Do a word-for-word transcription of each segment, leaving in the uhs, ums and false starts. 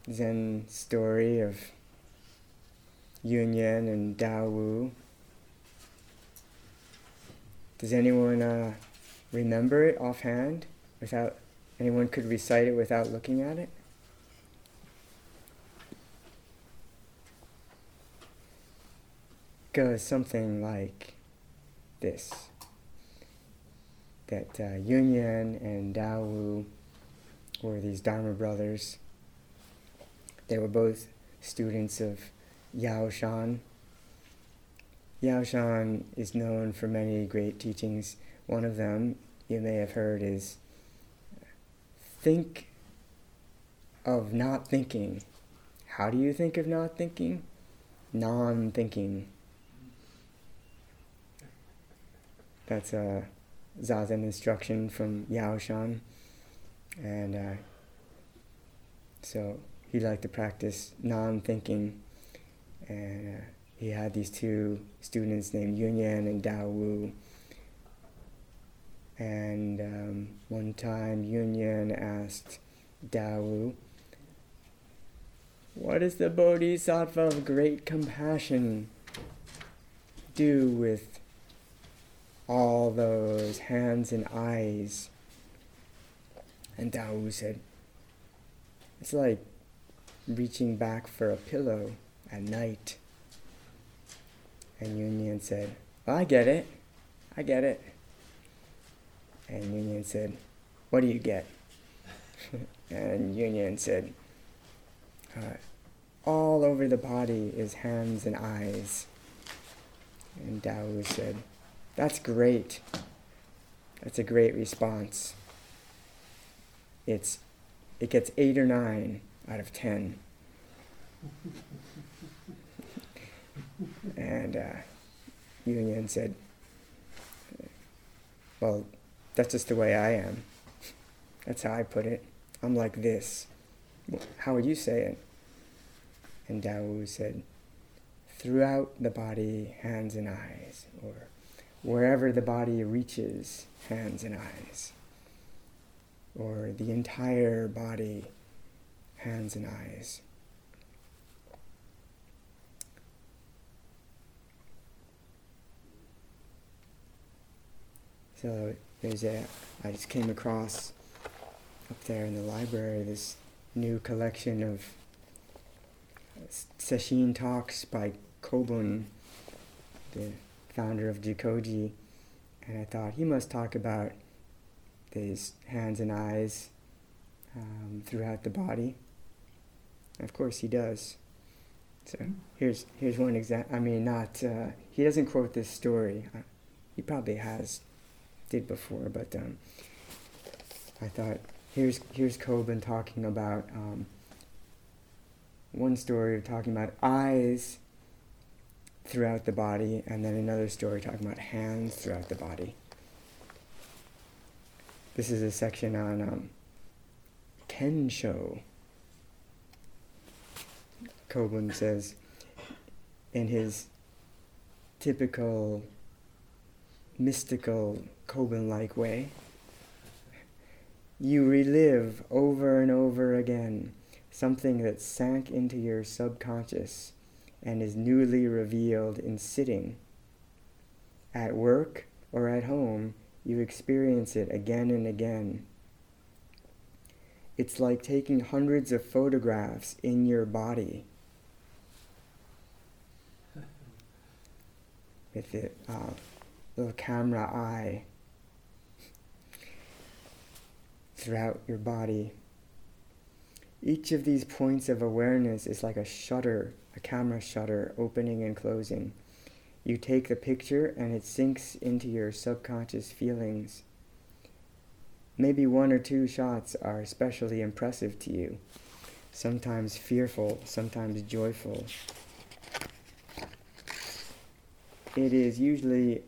Zen story of Yun Yen and Dao Wu. Does anyone uh, remember it offhand? Without anyone could recite it without looking at it? Goes something like this: that uh, Yun Yen and Dao Wu were these Dharma brothers. They were both students of Yao Shan. Yao Shan is known for many great teachings. One of them, you may have heard, is think of not thinking. How do you think of not thinking? Non-thinking. That's a Zazen instruction from Yao Shan. And uh, so he liked to practice non-thinking. And uh, he had these two students named Yun Yan and Dao Wu. And um, one time Yun Yan asked Dao Wu, "What does the Bodhisattva of great compassion do with all those hands and eyes?" And Dao Wu said, "It's like reaching back for a pillow at night." And Yun Yan said, "Well, I get it. I get it." And Yun Yan said, "What do you get?" And Yun Yan said, uh, "All over the body is hands and eyes." And Dao Wu said, "That's great. That's a great response. It's, it gets eight or nine out of ten." And uh, Yun Yan said, "Well, that's just the way I am. That's how I put it. I'm like this. How would you say it?" And Dao Wu said, "Throughout the body, hands and eyes," or wherever the body reaches, hands and eyes, or the entire body, hands and eyes. So there's a, I just came across up there in the library this new collection of sesshin talks by Kobun, the founder of Jikoji, and I thought he must talk about these hands and eyes um, throughout the body. And of course he does. So here's here's one example. I mean, not uh, he doesn't quote this story. Uh, he probably has, did before, but um, I thought here's here's Kobun talking about um, one story talking about eyes throughout the body, and then another story talking about hands throughout the body. This is a section on um, Kensho. Kobun says, in his typical mystical Kobun-like way, "You relive over and over again something that sank into your subconscious and is newly revealed in sitting. At work or at home, you experience it again and again. It's like taking hundreds of photographs in your body." With the uh, little camera eye throughout your body. Each of these points of awareness is like a shutter, a camera shutter, opening and closing. You take the picture and it sinks into your subconscious feelings. Maybe one or two shots are especially impressive to you, sometimes fearful, sometimes joyful. It is usually,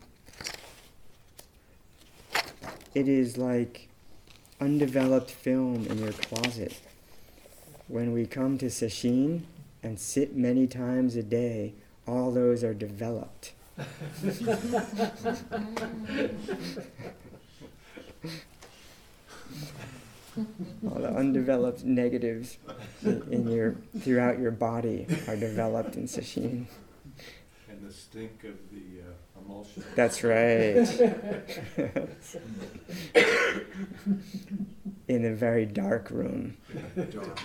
it is like undeveloped film in your closet. When we come to sesshin and sit many times a day, all those are developed. All the undeveloped negatives in, in your throughout your body are developed in sesshin. And the stink of the uh, emulsion. That's right. In a very dark room. Dark. Dark.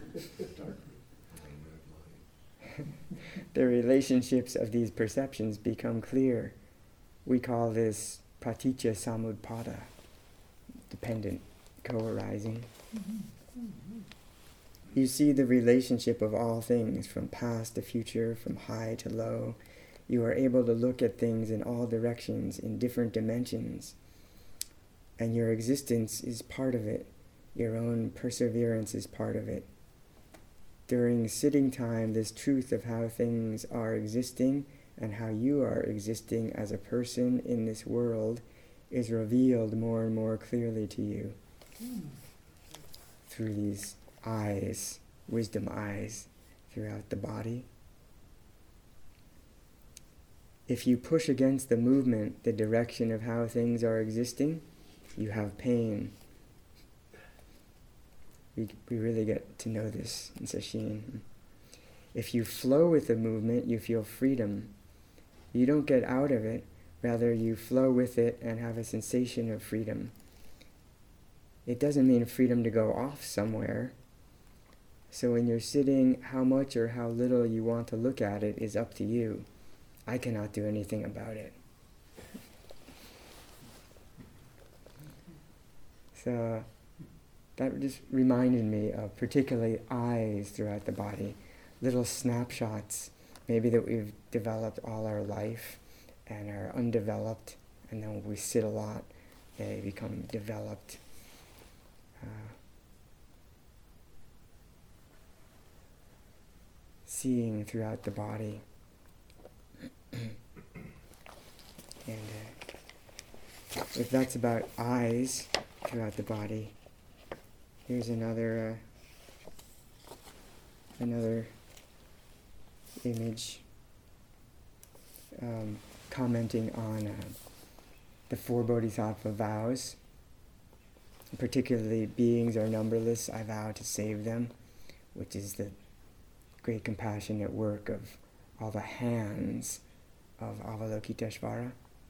The relationships of these perceptions become clear. We call this paticca samuppada, dependent, co-arising. You see the relationship of all things, from past to future, from high to low. You are able to look at things in all directions, in different dimensions. And your existence is part of it. Your own perseverance is part of it. During sitting time, this truth of how things are existing and how you are existing as a person in this world is revealed more and more clearly to you mm. through these eyes, wisdom eyes, throughout the body. If you push against the movement, the direction of how things are existing, you have pain. We, we really get to know this in sesshin. If you flow with the movement, you feel freedom. You don't get out of it, rather you flow with it and have a sensation of freedom. It doesn't mean freedom to go off somewhere. So when you're sitting, how much or how little you want to look at it is up to you. I cannot do anything about it. So that just reminded me of particularly eyes throughout the body, little snapshots, maybe that we've developed all our life and are undeveloped, and then when we sit a lot, they become developed. Uh, seeing throughout the body. And uh, if that's about eyes throughout the body, here's another uh, another image um, commenting on uh, the four bodhisattva vows. Particularly, beings are numberless, I vow to save them, which is the great compassionate work of all the hands of Avalokiteshvara.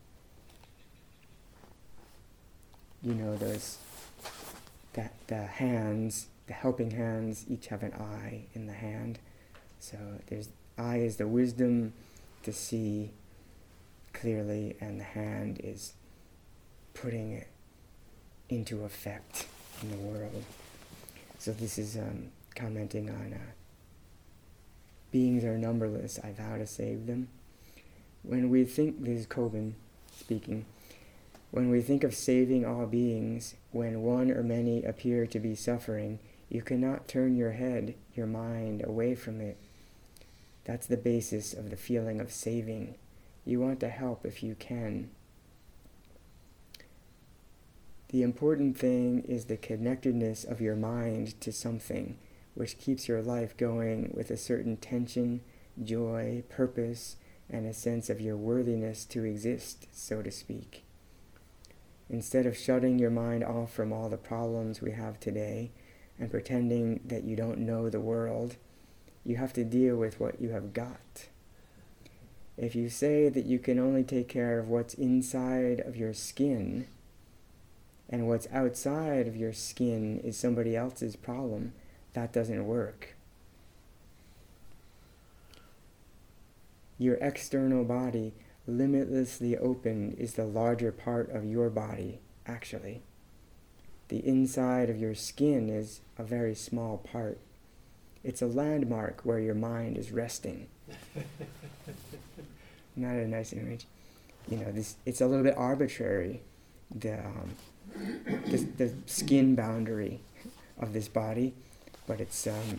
You know, those that the hands, the helping hands, each have an eye in the hand. So there's eye is the wisdom to see clearly, and the hand is putting it into effect in the world. So this is um, commenting on uh, beings are numberless, I vow to save them. When we think, this is Kobun speaking, when we think of saving all beings, when one or many appear to be suffering, you cannot turn your head, your mind away from it. That's the basis of the feeling of saving. You want to help if you can. The important thing is the connectedness of your mind to something, which keeps your life going with a certain tension, joy, purpose, and a sense of your worthiness to exist, so to speak. Instead of shutting your mind off from all the problems we have today and pretending that you don't know the world, you have to deal with what you have got. If you say that you can only take care of what's inside of your skin, and what's outside of your skin is somebody else's problem, that doesn't work. Your external body, limitlessly open, is the larger part of your body, actually. The inside of your skin is a very small part. It's a landmark where your mind is resting. Not a nice image. You know, this it's a little bit arbitrary, the, um, the, the skin boundary of this body, but it's um,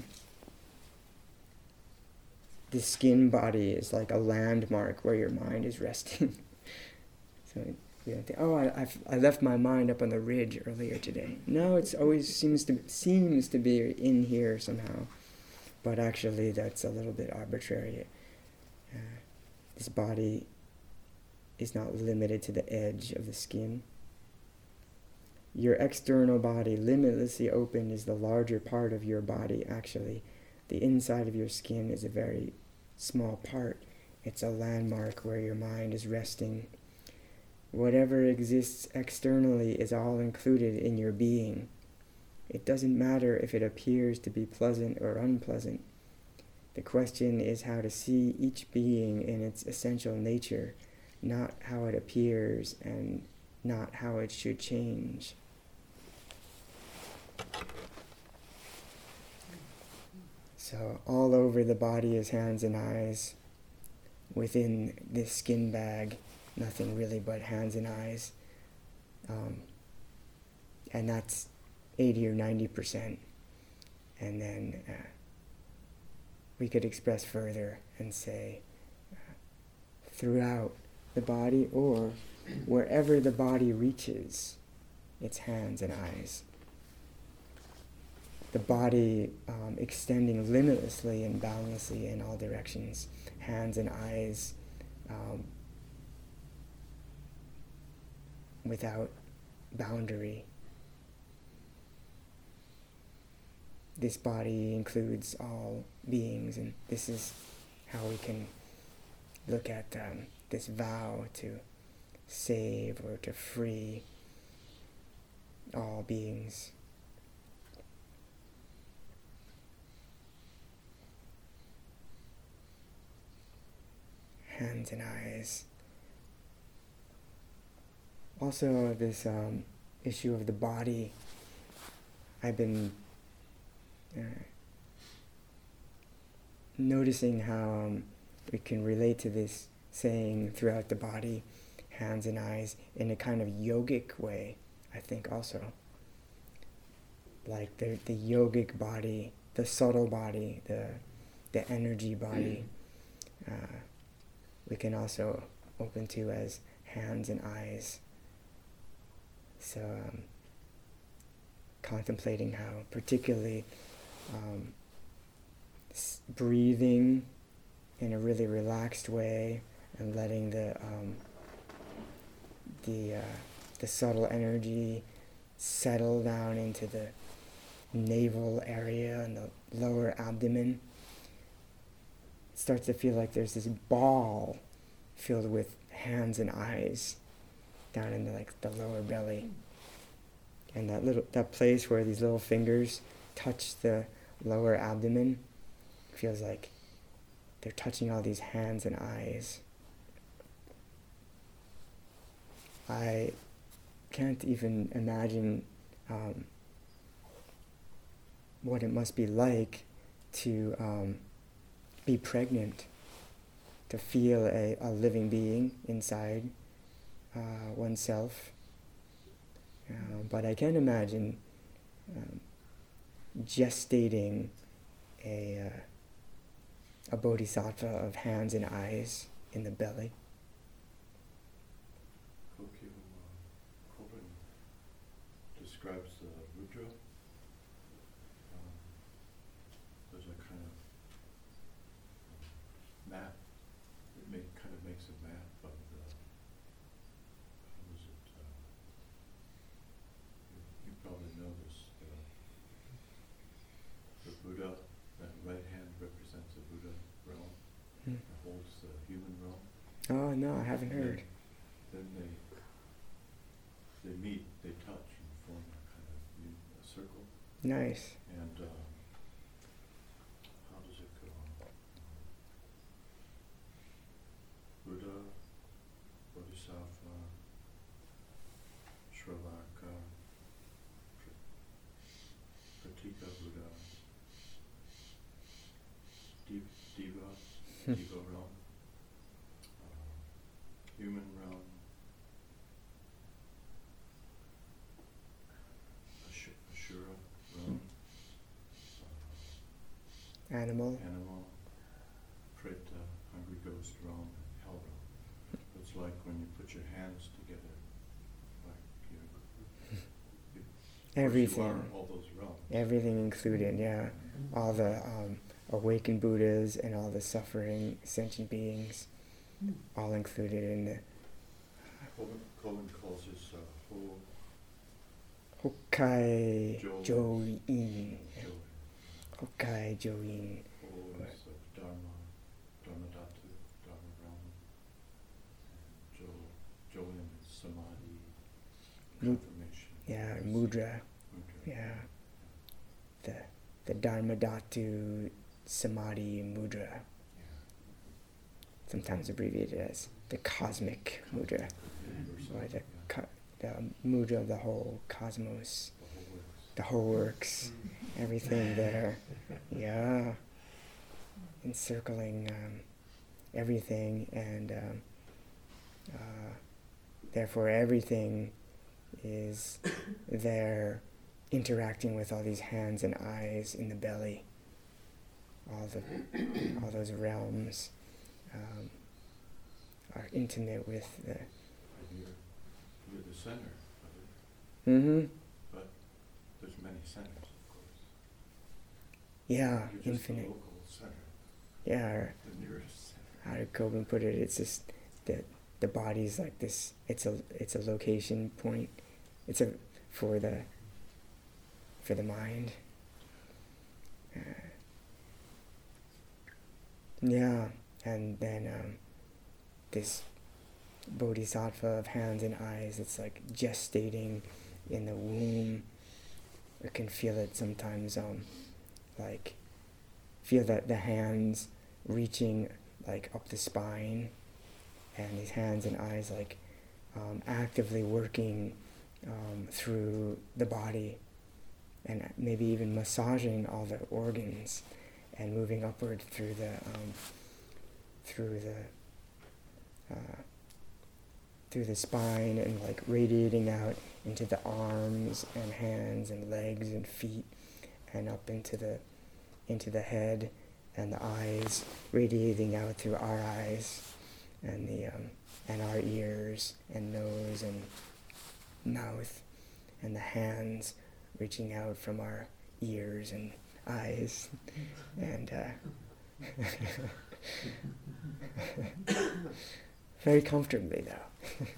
the skin body is like a landmark where your mind is resting. So you don't think, oh, I I've, I left my mind up on the ridge earlier today. No, it's always seems to seems to be in here somehow, but actually that's a little bit arbitrary. Uh, this body is not limited to the edge of the skin. your external body, limitlessly open, is the larger part of your body, actually. The inside of your skin is a very small part. It's a landmark where your mind is resting. Whatever exists externally is all included in your being. It doesn't matter if it appears to be pleasant or unpleasant. The question is how to see each being in its essential nature, not how it appears and not how it should change. So all over the body is hands and eyes. Within this skin bag, nothing really but hands and eyes. Um, and that's eighty or ninety percent. And then uh, we could express further and say uh, throughout the body, or wherever the body reaches, it's hands and eyes. The body um, extending limitlessly and boundlessly in all directions. Hands and eyes um, without boundary. This body includes all beings, and this is how we can look at um, this vow to save or to free all beings. Hands and eyes. Also, this um, issue of the body, I've been uh, noticing how um, we can relate to this saying throughout the body, hands and eyes, in a kind of yogic way, I think also. Like the the yogic body, the subtle body, the the energy body, uh, we can also open to as hands and eyes. So um, contemplating how particularly um, s- breathing in a really relaxed way and letting the um, the uh, the subtle energy settle down into the navel area and the lower abdomen. It starts to feel like there's this ball filled with hands and eyes down in the, like the lower belly, and that little that place where these little fingers touch the lower abdomen feels like they're touching all these hands and eyes. I can't even imagine um, what it must be like to um, be pregnant, to feel a, a living being inside uh, oneself. Uh, but I can imagine um, gestating a, uh, a bodhisattva of hands and eyes in the belly. Kokyu uh, Koben describes the Rudra. Um, there's a kind of um, map. It make, kind of makes a map of the, how is it, uh, you, you probably know this, the, the Buddha, that right hand represents the Buddha realm, Hmm. it holds the human realm. Oh no, I haven't And heard. Then, then they they meet, they touch and form a kind of u- a circle. Nice. And uh, how does it go? Buddha, Bodhisattva, Sravaka, Pr- Pratika Buddha, Div- Diva, Diva realm, uh, human realm, Ash- Ashura realm, uh, Animal. animal, Preta, hungry ghost realm, and hell realm. It's like when you put your hands together, like you, you, of course Everything. you are all those realms. Everything included, yeah. All the um, awakened Buddhas and all the suffering sentient beings, all included in the... Cohen, Cohen calls this uh, whole Hokkai Join. Join. Joy. Hokkai Join. Always of Dharma, Dharma Dhatu, Dharma realm. And Jo, Join is samadhi, Mu- confirmation. Yeah, mudra. Mudra. Yeah. The the Dharma Dhatu Samadhi Mudra. Yeah. Sometimes abbreviated as the cosmic mudra. Universal, Or the, yeah. co- the mudra of the whole cosmos. The whole works. The whole works. Everything there. Yeah. Encircling um, everything, and um, uh, therefore everything is there interacting with all these hands and eyes in the belly. All the all those realms um, are intimate with the And you're, you're the center of it, mm-hmm. but there's many centers, of course. Yeah, You're just infinite. the local center, Yeah, or the nearest center. how did Coben put it? It's just that the body's like this. It's a it's a location point. It's a for the for the mind. Uh, yeah, and then um, this bodhisattva of hands and eyes. It's like gestating in the womb. I can feel it sometimes. Um, like feel that the hands reaching like up the spine, and these hands and eyes like um, actively working um, through the body, and maybe even massaging all the organs, and moving upward through the um, through the uh, through the spine, and like radiating out into the arms and hands and legs and feet, and up into the into the head and the eyes, radiating out through our eyes and the um, and our ears and nose and mouth, and the hands reaching out from our ears and eyes, and uh, very comfortably though.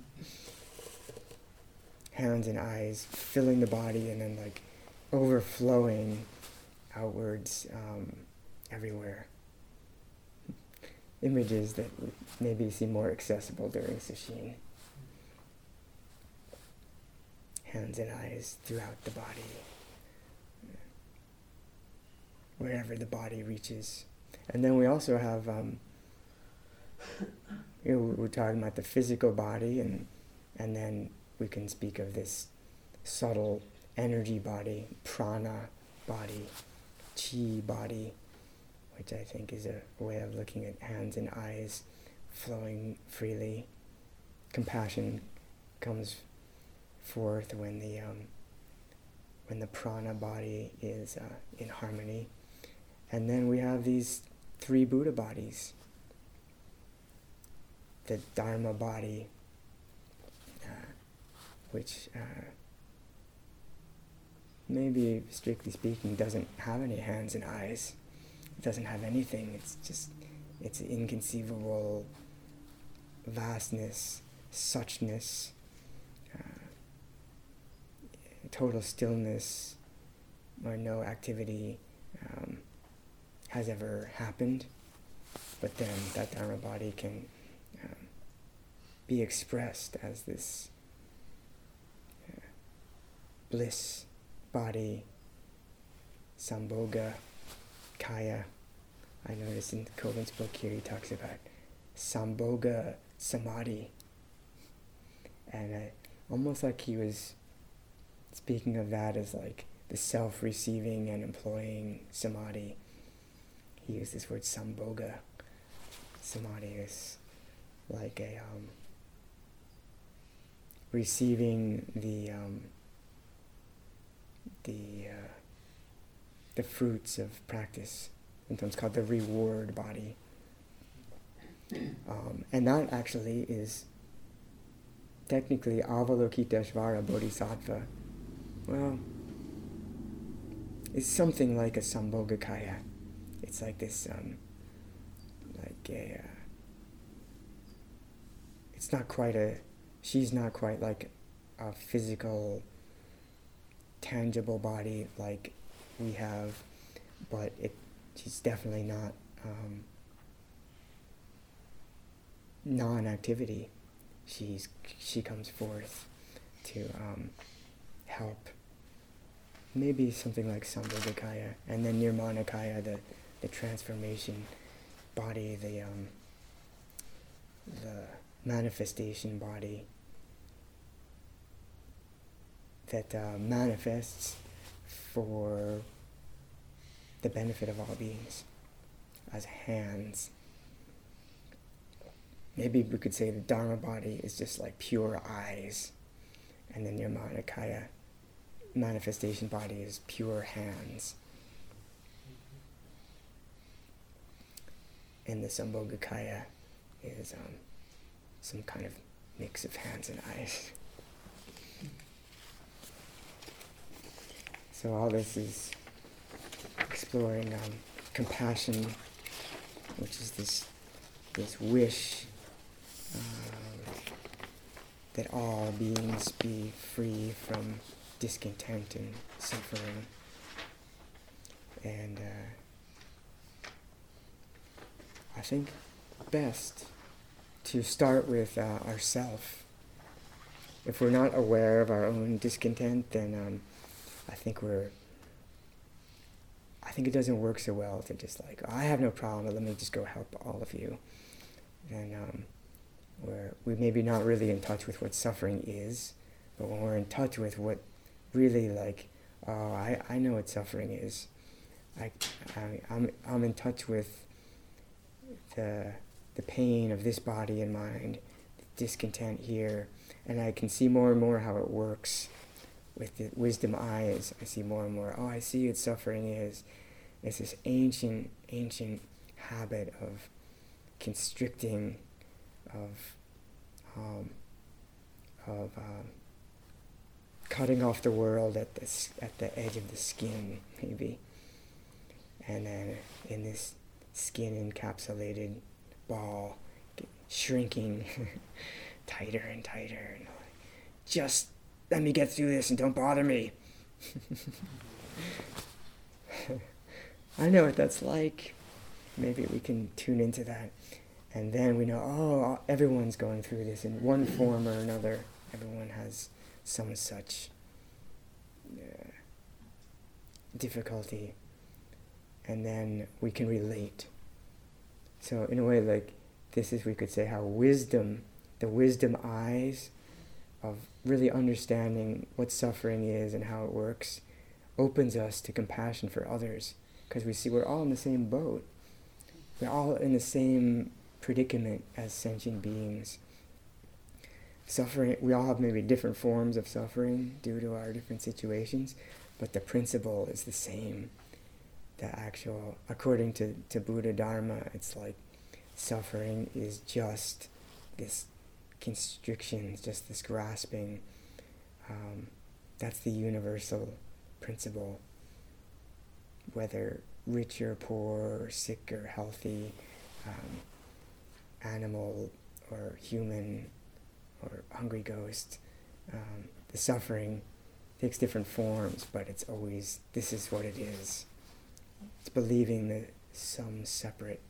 Hands and eyes filling the body, and then like overflowing outwards um, everywhere. Images that maybe seem more accessible during Sesshin. Hands and eyes throughout the body, wherever the body reaches. And then we also have, um, you know, we're talking about the physical body, and and then we can speak of this subtle energy body, prana body, chi body, which I think is a way of looking at hands and eyes flowing freely. Compassion comes forth when the um, when the prana body is uh, in harmony. And then we have these three Buddha bodies. The Dharma body, uh, which uh, maybe, strictly speaking, doesn't have any hands and eyes. It doesn't have anything. It's just, it's inconceivable vastness, suchness, uh, total stillness, where no activity um, has ever happened. But then that Dharma body can um, be expressed as this uh, bliss body, Sambhoga Kaya. I noticed in Coben's book here he talks about Sambhoga Samadhi. And I, almost like he was speaking of that as like the self-receiving and employing samadhi. He used this word Sambhoga. Samadhi is like a um, receiving the um, the uh, the fruits of practice. Sometimes called the reward body. Um, and that actually is technically Avalokiteshvara Bodhisattva. Well, it's something like a Sambhogakaya. It's like this, um, like a, uh, it's not quite a, she's not quite like a physical tangible body like we have, but it she's definitely not um, non-activity. She's she comes forth to um, help. Maybe something like Sambhogakaya, and then Nirmanakaya, the the transformation body, the um, the manifestation body that uh, manifests for the benefit of all beings as hands. Maybe we could say the Dharma body is just like pure eyes, and the Nirmanakaya manifestation body is pure hands. And the Sambhogakaya is um, some kind of mix of hands and eyes. So all this is exploring um, compassion, which is this this wish uh, that all beings be free from discontent and suffering. And uh, I think best to start with uh, ourself. If we're not aware of our own discontent, then um, I think we're I think it doesn't work so well to just like, oh, I have no problem, but let me just go help all of you. And um, we're we maybe not really in touch with what suffering is, but when we're in touch with what really like, oh, I, I know what suffering is. I, I I'm I'm in touch with the the pain of this body and mind, the discontent here, and I can see more and more how it works. With the wisdom eyes, I see more and more, oh, I see what suffering is. It's this ancient, ancient habit of constricting, of um, of uh, cutting off the world at the, at the edge of the skin, maybe. And then in this skin-encapsulated ball, shrinking tighter and tighter. And just let me get through this and don't bother me. I know what that's like. Maybe we can tune into that. And then we know, oh, everyone's going through this in one form or another. Everyone has some such uh, difficulty. And then we can relate. So in a way, like, this is, we could say, how wisdom, the wisdom eyes of really understanding what suffering is and how it works, opens us to compassion for others, because we see we're all in the same boat. We're all in the same predicament as sentient beings. Suffering, we all have maybe different forms of suffering due to our different situations, but the principle is the same. The actual, according to, to Buddha Dharma, it's like suffering is just this constriction, just this grasping. Um, that's the universal principle. Whether rich or poor, or sick or healthy, um, animal or human or hungry ghost, um, the suffering takes different forms, but it's always, this is what it is. It's believing that some separate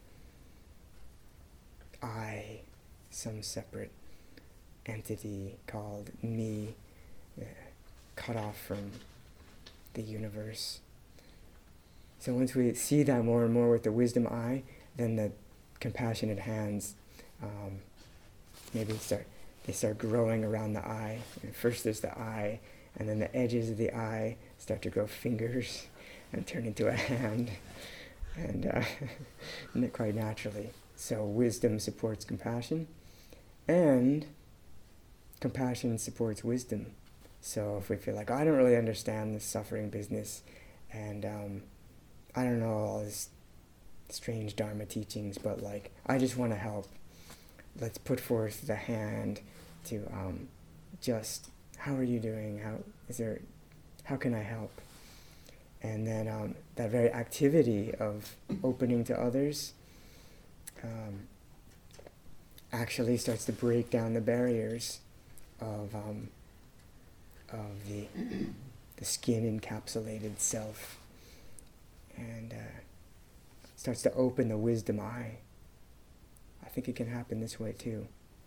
I, some separate entity called me, uh, cut off from the universe. So once we see that more and more with the wisdom eye, then the compassionate hands um, maybe start they start growing around the eye. And first there's the eye, and then the edges of the eye start to grow fingers and turn into a hand, and uh, quite naturally. So wisdom supports compassion, and compassion supports wisdom. So if we feel like, oh, I don't really understand this suffering business, and um, I don't know all this strange Dharma teachings, but like, I just want to help. Let's put forth the hand to um, just, how are you doing? How is there? How can I help? And then um, that very activity of opening to others um, actually starts to break down the barriers of um, of the the skin encapsulated self, and uh, starts to open the wisdom eye. I think it can happen this way too.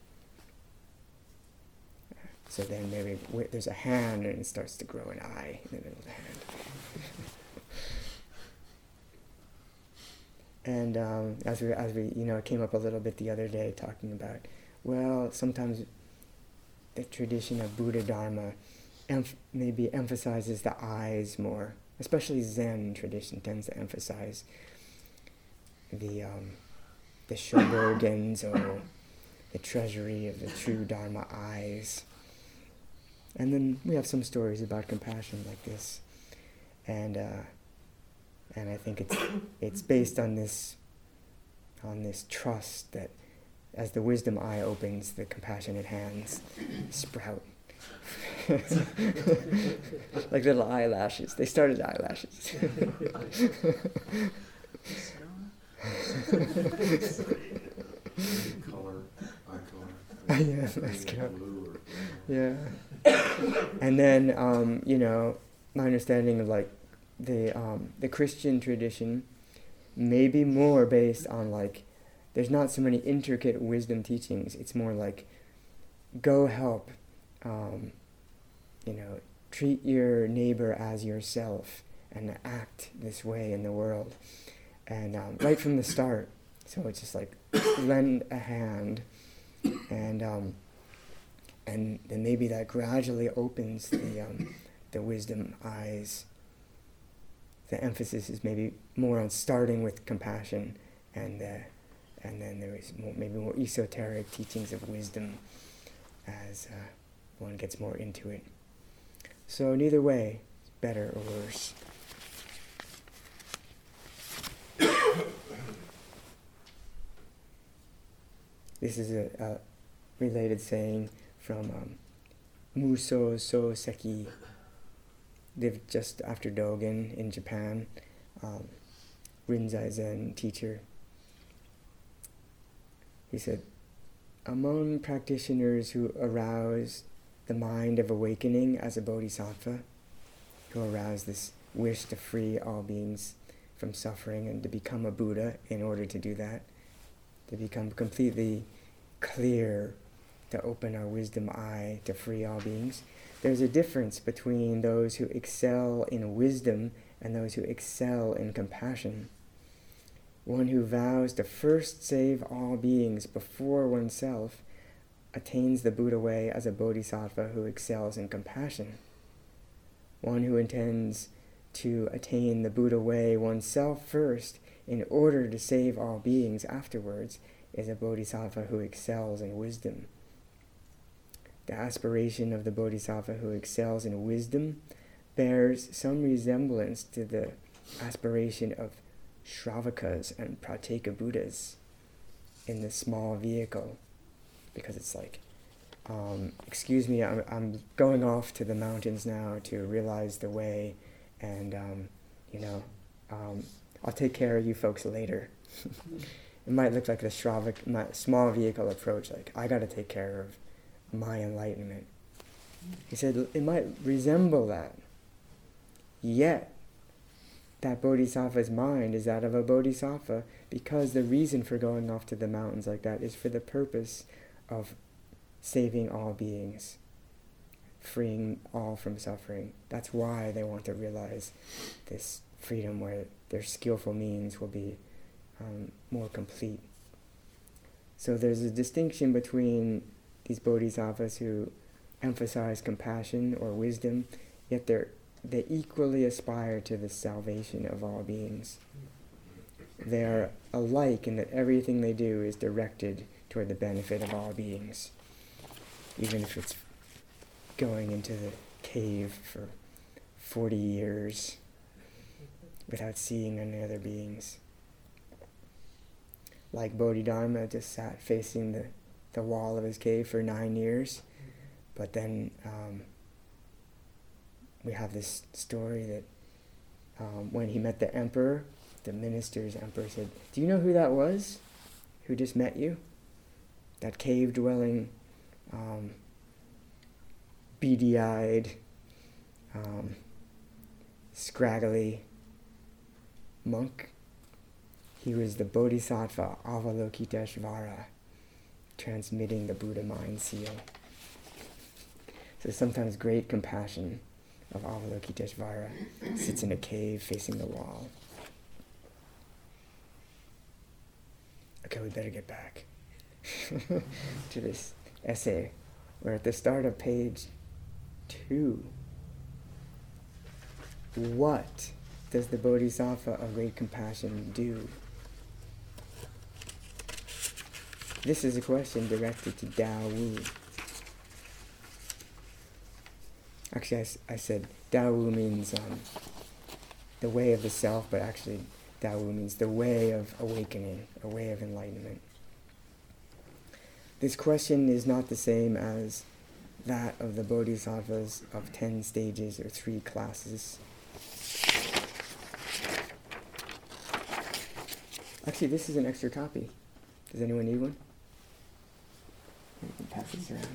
So then maybe w- there's a hand and it starts to grow an eye in the middle of the hand. And um, as we, as we, you know, it came up a little bit the other day talking about, well, sometimes the tradition of Buddha Dharma emph- maybe emphasizes the eyes more, especially Zen tradition tends to emphasize the um, the Shobo Genzo, the treasury of the true Dharma eyes. And then we have some stories about compassion like this, and uh, and I think it's it's based on this on this trust that as the wisdom eye opens, the compassionate hands sprout. Like little eyelashes. They started eyelashes. Color, eye color. Yeah, that's good. Blue or Yeah. And then, um, you know, my understanding of like the um, the Christian tradition may be more based on like, there's not so many intricate wisdom teachings. It's more like, go help, um, you know, treat your neighbor as yourself and act this way in the world. And um, right from the start. So it's just like, lend a hand, and um, and then maybe that gradually opens the um, the wisdom eyes. The emphasis is maybe more on starting with compassion, and uh, and then there is more, maybe more esoteric teachings of wisdom as uh, one gets more into it. So neither way, better or worse. This is a, a related saying from um, Muso So Seki, lived just after Dogen in Japan, um, Rinzai Zen teacher. He said, among practitioners who arouse the mind of awakening as a bodhisattva, who arouse this wish to free all beings from suffering and to become a Buddha in order to do that, to become completely clear, to open our wisdom eye to free all beings. There's a difference between those who excel in wisdom and those who excel in compassion. One who vows to first save all beings before oneself attains the Buddha way as a bodhisattva who excels in compassion. One who intends to attain the Buddha way oneself first in order to save all beings afterwards is a bodhisattva who excels in wisdom. The aspiration of the bodhisattva who excels in wisdom bears some resemblance to the aspiration of Shravakas and Prateka Buddhas in the small vehicle, because it's like, um, excuse me, I'm, I'm going off to the mountains now to realize the way, and um, you know, um, I'll take care of you folks later. It might look like the Shravak, my small vehicle approach, like, I gotta take care of my enlightenment. He said it might resemble that. Yet, that bodhisattva's mind is that of a bodhisattva, because the reason for going off to the mountains like that is for the purpose of saving all beings, freeing all from suffering. That's why they want to realize this freedom where their skillful means will be um, more complete. So there's a distinction between these bodhisattvas who emphasize compassion or wisdom, yet they're, they equally aspire to the salvation of all beings. They are alike in that everything they do is directed toward the benefit of all beings, even if it's going into the cave for forty years without seeing any other beings. Like Bodhidharma just sat facing the, the wall of his cave for nine years, but then um, we have this story that um, when he met the emperor, the minister's emperor said, "Do you know who that was? Who just met you? That cave-dwelling, um, beady-eyed, um, scraggly monk. He was the Bodhisattva Avalokiteshvara, transmitting the Buddha mind seal. So sometimes great compassion of Avalokiteshvara sits in a cave facing the wall. Okay, we better get back to this essay. We're at the start of page two. What does the Bodhisattva of great compassion do? This is a question directed to Tao Wu. Actually, I, s- I said Tao Wu means um, the way of the self, but actually Tao Wu means the way of awakening, a way of enlightenment. This question is not the same as that of the Bodhisattvas of ten stages or three classes. Actually, this is an extra copy. Does anyone need one? We can pass this around.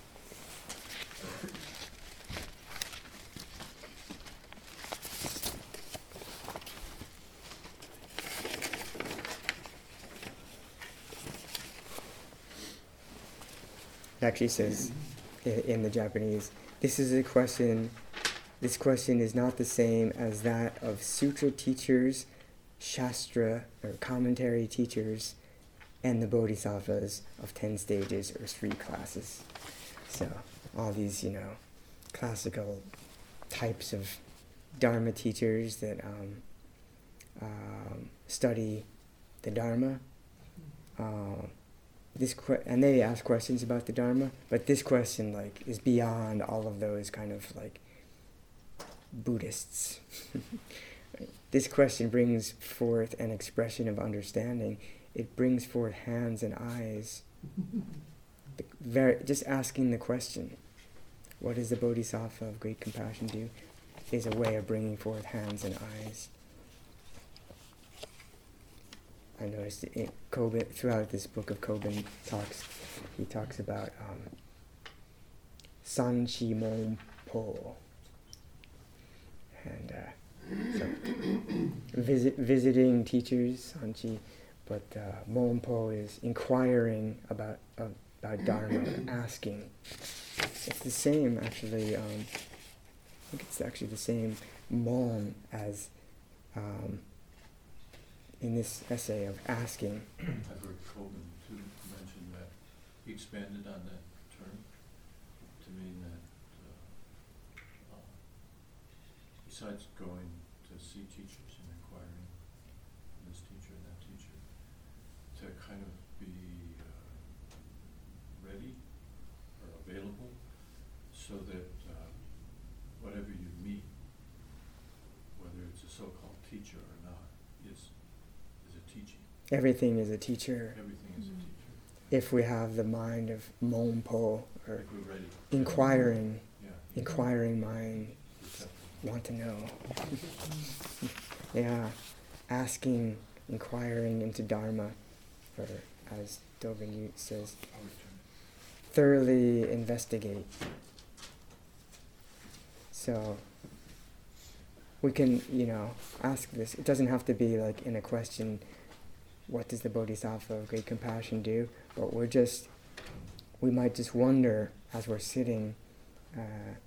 It actually says i- in the Japanese, this is a question, this question is not the same as that of sutra teachers, shastra or commentary teachers, and the bodhisattvas of ten stages or three classes. So all these, you know, classical types of Dharma teachers that um, um, study the Dharma. Uh, this que- and they ask questions about the Dharma, but this question like is beyond all of those kind of like Buddhists. Right? This question brings forth an expression of understanding. It brings forth hands and eyes. The very, just asking the question, what does the Bodhisattva of great compassion do, is a way of bringing forth hands and eyes. I noticed in Kobun, throughout this book of Kobun talks, he talks about um, Sanchi Mon Po. And uh, so, visit, visiting teachers, Sanchi, but uh, Mon Po is inquiring about, uh, about Dharma, asking. It's the same, actually, um, I think it's actually the same Mon as um, in this essay of asking. I've heard Coben too mention that he expanded on that term to mean that uh, uh, besides going to see teachers and inquiring this teacher and that teacher, to kind of be uh, ready or available so that uh, whatever you meet, whether it's a so-called teacher or not, is is a teaching. Everything is a teacher. Everything is a teacher. If we have the mind of Mon Po, or Like we're ready. inquiring, Yeah. inquiring mind, Receptive. want to know. Yeah, asking, inquiring into Dharma, or as Dogen Yu says, I'll return. thoroughly investigate. So we can, you know, ask this. It doesn't have to be like in a question, what does the Bodhisattva of great compassion do? But we're just, we might just wonder as we're sitting, uh,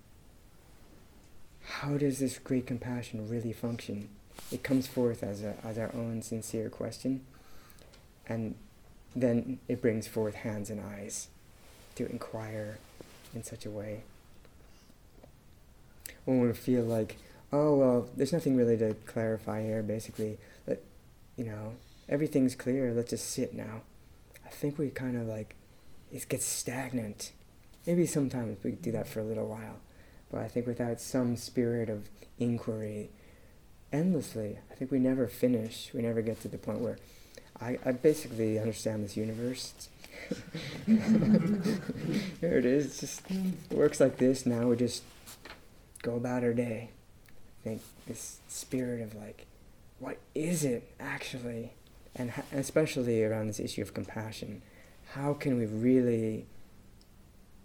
how does this great compassion really function? It comes forth as a as our own sincere question, and then it brings forth hands and eyes to inquire in such a way. When we feel like, oh, well, there's nothing really to clarify here, basically, let, you know, everything's clear, let's just sit now. I think we kind of like, it gets stagnant. Maybe sometimes we do that for a little while, but I think without some spirit of inquiry, endlessly, I think we never finish, we never get to the point where I, I basically understand this universe. Here it is, it's just, it works like this, now we just go about our day. I think this spirit of like, what is it actually? And ha- especially around this issue of compassion, how can we really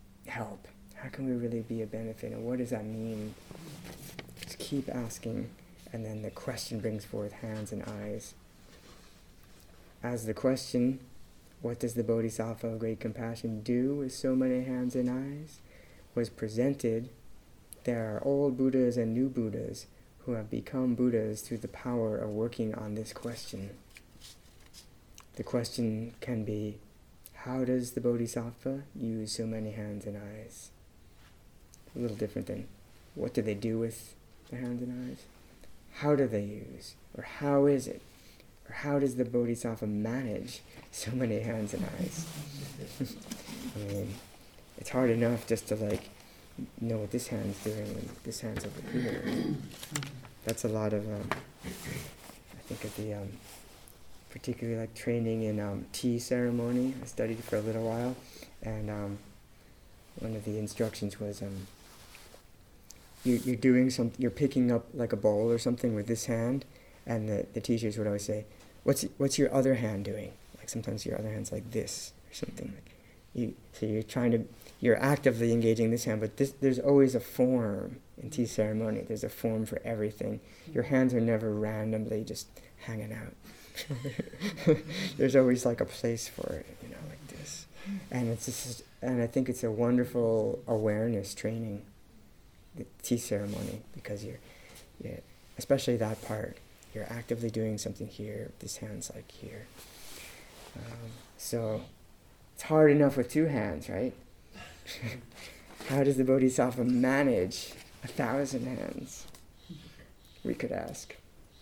help? How can we really be a benefit? And what does that mean? Just keep asking and then the question brings forth hands and eyes. As the question, what does the Bodhisattva of great compassion do with so many hands and eyes, was presented, there are old Buddhas and new Buddhas who have become Buddhas through the power of working on this question. The question can be, how does the Bodhisattva use so many hands and eyes? A little different than, what do they do with the hands and eyes? How do they use? Or how is it? Or how does the Bodhisattva manage so many hands and eyes? I mean, it's hard enough just to like know what this hand's doing and this hand's over here. That's a lot of, um, I think of the, um, particularly like training in um, tea ceremony. I studied for a little while, and um, one of the instructions was, um, you, you're doing some, you're picking up like a bowl or something with this hand, and the, the teachers would always say, what's what's your other hand doing? Like sometimes your other hand's like this or something. Like you, so you're trying to, you're actively engaging this hand, but this, there's always a form in tea ceremony. There's a form for everything. Your hands are never randomly just hanging out. There's always like a place for it, you know, like this. And it's just, and I think it's a wonderful awareness training, the tea ceremony, because you're, yeah, especially that part. You're actively doing something here. This hand's like here. Um, so it's hard enough with two hands, right? How does the Bodhisattva manage a thousand hands? We could ask.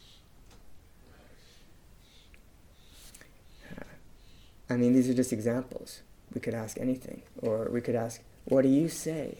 Uh, I mean, these are just examples. We could ask anything. Or we could ask, what do you say?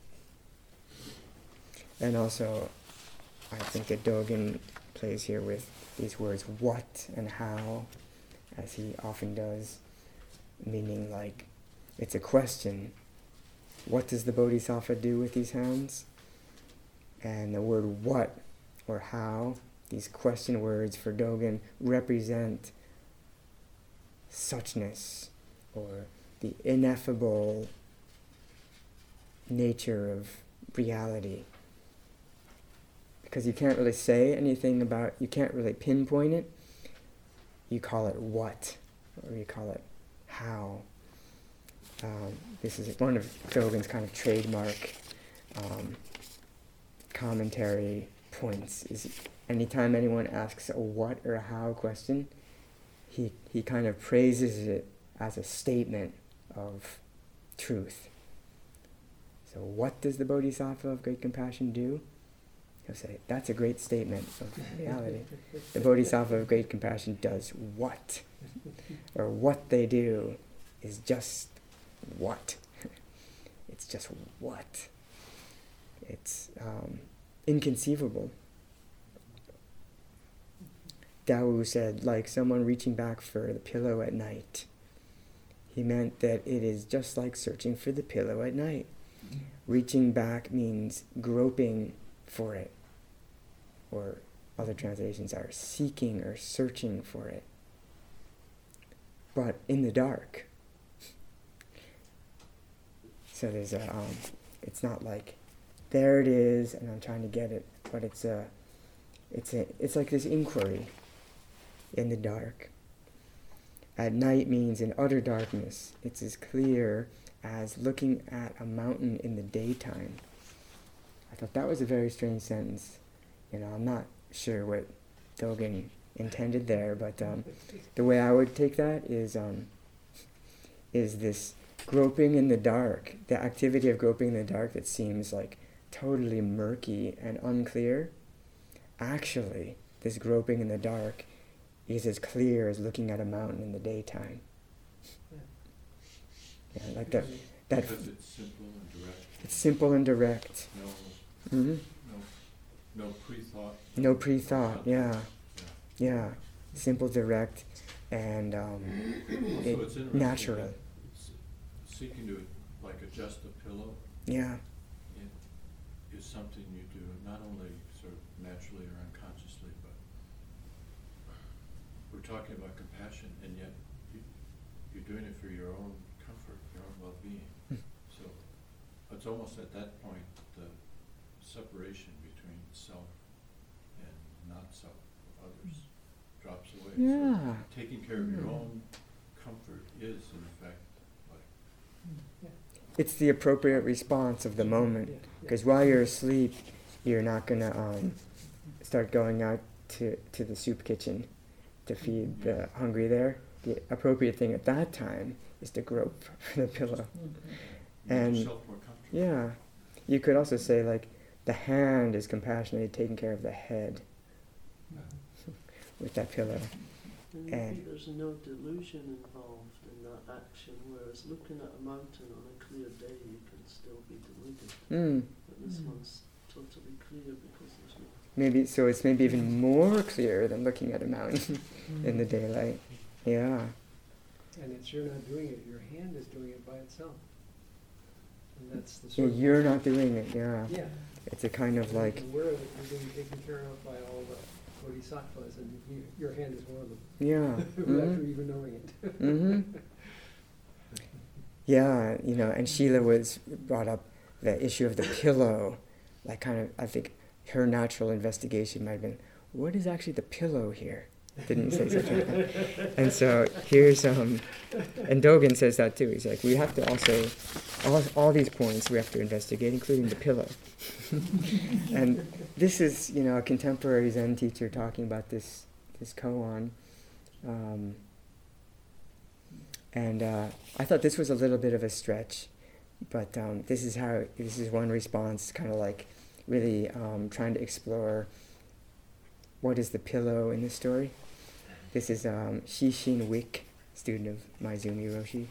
And also, I think that Dogen plays here with these words, what and how, as he often does, meaning like, it's a question. What does the Bodhisattva do with these hands? And the word what or how, these question words for Dogen represent suchness, or the ineffable nature of reality. Because you can't really say anything about, you can't really pinpoint it. You call it what, or you call it how. Um, this is one of Dogen's kind of trademark um, commentary points, is anytime anyone asks a what or a how question, he, he kind of praises it as a statement of truth. So what does the Bodhisattva of great compassion do? He'll say, that's a great statement of reality. The Bodhisattva of great compassion does what? Or what they do is just what? It's just what? It's um, inconceivable. Dawu said, like someone reaching back for the pillow at night. He meant that it is just like searching for the pillow at night. Reaching back means groping for it, or other translations are seeking or searching for it, but in the dark. So there's a, um, it's not like, there it is, and I'm trying to get it, but it's a, it's a, it's like this inquiry in the dark. At night means in utter darkness. It's as clear as looking at a mountain in the daytime. I thought that was a very strange sentence. You know, I'm not sure what Dogen intended there, but um, the way I would take that is um, is this groping in the dark, the activity of groping in the dark that seems like totally murky and unclear. Actually, this groping in the dark is as clear as looking at a mountain in the daytime. Yeah, like that. That. Because it's simple and direct. It's simple and direct. No. Mm-hmm. No, no pre-thought. No pre-thought, yeah. Yeah. Yeah. Simple, direct, and um, So it, it's interesting natural. that s- Seeking to like adjust a pillow Yeah. it is something you do not only sort of naturally or unconsciously, but we're talking about compassion, and yet you, you're doing it for your own comfort, your own well-being. So it's almost at that point the separation between self and thoughts of others drops away. Yeah. So taking care of your Mm. own comfort is, in effect, like It's the appropriate response of the moment. Because while you're asleep, you're not going to um, start going out to, to the soup kitchen to feed the hungry there. The appropriate thing at that time is to grope for the pillow. make And yourself more comfortable. yeah, you could also say like the hand is compassionately taking care of the head with that pillow. And maybe And- there's no delusion involved in that action, whereas looking at a mountain on a clear day, you can still be deluded. Mm. But this Mm. one's totally clear because there's no. Maybe so. It's maybe even more clear than looking at a mountain in the daylight. Yeah. And it's you're not doing it, your hand is doing it by itself. And that's the Yeah, sort of. you're not doing it. Yeah. Yeah. It's a kind of like And aware that you're being taken care of by all the bodhisattvas, and you, your hand is one of them, yeah. without Mhm. you even knowing it. Mhm. Yeah, you know, and Sheila was brought up the issue of the pillow, like kind of. I think her natural investigation might have been, what is actually the pillow here? Didn't say such a thing. And so here's um, and Dogen says that too. He's like, we have to also all all these points we have to investigate, including the pillow. And this is, you know, a contemporary Zen teacher talking about this this koan. Um, and uh, I thought this was a little bit of a stretch, but um, this is how this is one response, kind of like really um, trying to explore what is the pillow in this story. This is um, Shishin Wick, student of Maizumi Roshi.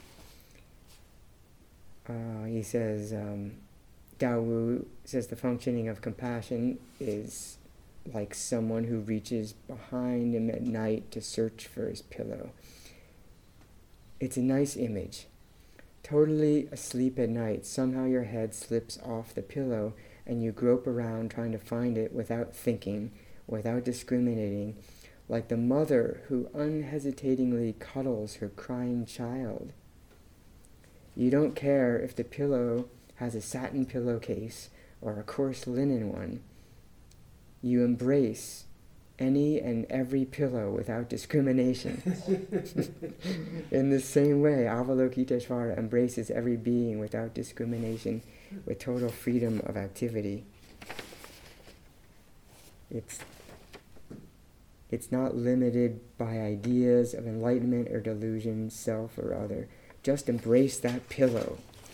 Uh, he says, um, Dao Wu says the functioning of compassion is like someone who reaches behind him at night to search for his pillow. It's a nice image. Totally asleep at night, somehow your head slips off the pillow and you grope around trying to find it without thinking, without discriminating, like the mother who unhesitatingly cuddles her crying child. You don't care if the pillow has a satin pillowcase or a coarse linen one. You embrace any and every pillow without discrimination. In the same way, Avalokiteshvara embraces every being without discrimination, with total freedom of activity. It's It's not limited by ideas of enlightenment or delusion, self or other. Just embrace that pillow.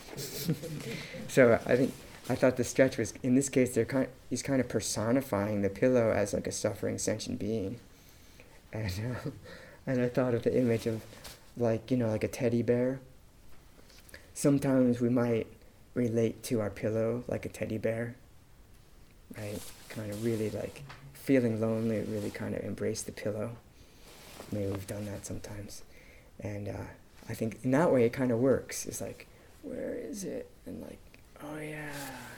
So I think I thought the stretch was, in this case, they're kind. He's kind of personifying the pillow as like a suffering sentient being, and uh, and I thought of the image of, like you know, like a teddy bear. Sometimes we might relate to our pillow like a teddy bear, right? Kind of really like. Feeling lonely, really kind of embrace the pillow. Maybe we've done that sometimes. And uh, I think in that way it kind of works. It's like, where is it? And like, oh yeah.